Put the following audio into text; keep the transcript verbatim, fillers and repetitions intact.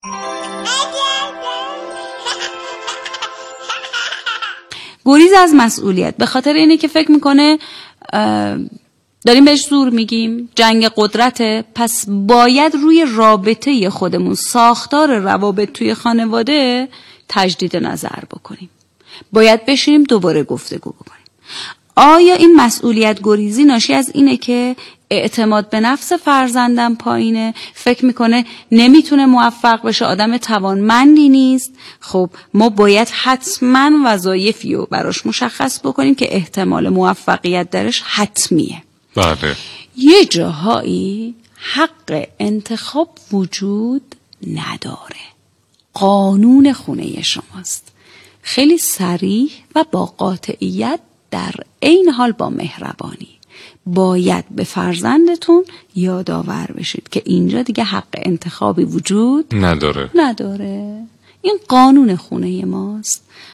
گریز از مسئولیت به خاطر اینه که فکر میکنه داریم بهش زور میگیم، جنگ قدرته، پس باید روی رابطه خودمون، ساختار روابط توی خانواده تجدید نظر بکنیم. باید بشینیم دوباره گفتگو بکنیم. آیا این مسئولیت گریزی ناشی از اینه که اعتماد به نفس فرزندم پایینه، فکر میکنه نمیتونه موفق بشه، آدم توانمندی نیست؟ خب ما باید حتما وظایفی رو براش مشخص بکنیم که احتمال موفقیت درش حتمیه. بله. یه جاهایی حق انتخاب وجود نداره. قانون خونه شماست. خیلی صریح و با قاطعیت، در عین حال با مهربانی باید به فرزندتون یادآور بشید که اینجا دیگه حق انتخابی وجود نداره نداره این قانون خونه ماست